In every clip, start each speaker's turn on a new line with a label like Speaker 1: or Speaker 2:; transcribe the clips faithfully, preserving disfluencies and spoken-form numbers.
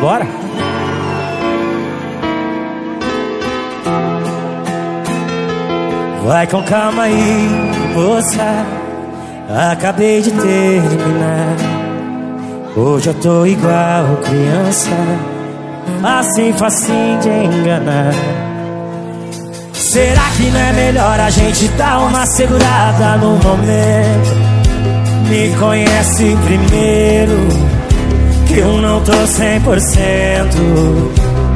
Speaker 1: Bora? Vai com calma aí, moça, acabei de terminar. Hoje eu tô igual criança, assim facinho de enganar. Será que não é melhor a gente dar uma segurada no momento? Me conhece primeiro, que eu não tô cem por cento.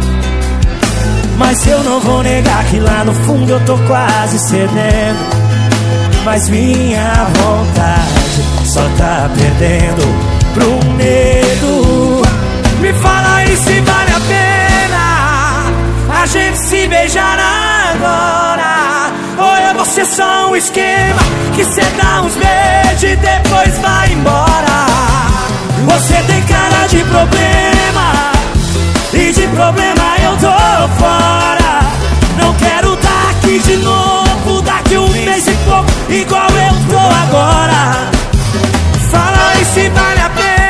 Speaker 1: Mas eu não vou negar que lá no fundo eu tô quase cedendo. Mas minha vontade só tá perdendo pro medo. Me fala aí se vale a pena a gente se beijar agora, ou é você só um esquema que cê dá uns beijos e depois vai embora. Você tem cara de problema, e de problema eu tô fora. Não quero tá aqui de novo daqui um mês e pouco, igual eu tô agora. Fala aí se vale a pena.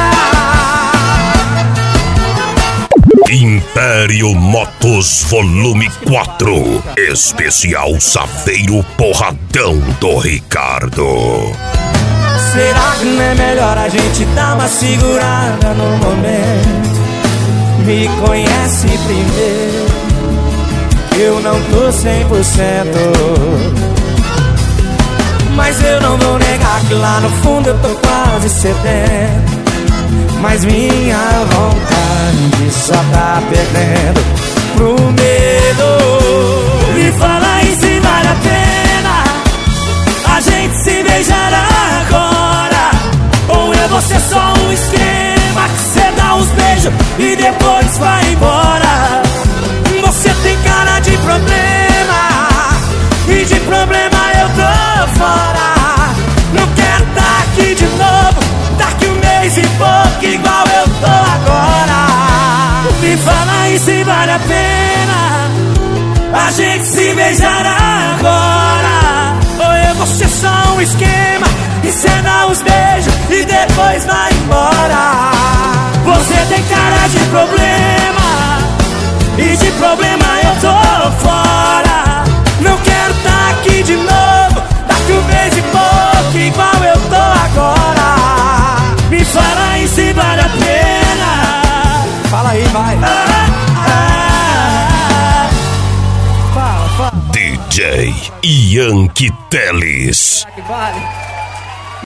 Speaker 2: Império Motos Volume quatro, especial Safeiro Porradão do Ricardo.
Speaker 1: Será que não é melhor a gente dar uma segurada no momento? Me conhece primeiro, que eu não tô cem por cento. Mas eu não vou negar que lá no fundo eu tô quase cedendo. Mas minha vontade só tá perdendo pro medo. Me fala aí se vale a pena a gente se beijar agora, ou é você só um esquema que cê dá uns beijos e depois vai embora. Você tem cara de problema, e de problema eu tô fora. Não quero tá aqui de novo daqui um mês e pouco, igual eu tô agora. Me fala aí se vale a pena a gente se beijar agora, ou é você só um esquema e cê dá uns beijos e depois vai embora. Você tem cara de problema, e de problema eu tô fora. Não quero tá aqui de novo daqui um mês e pouco, igual eu tô agora. Me fala aí se vale a pena.
Speaker 3: Fala aí, vai.
Speaker 1: Ah, ah,
Speaker 3: Fala, fala.
Speaker 2: D J Yankee Teles.
Speaker 3: Vale.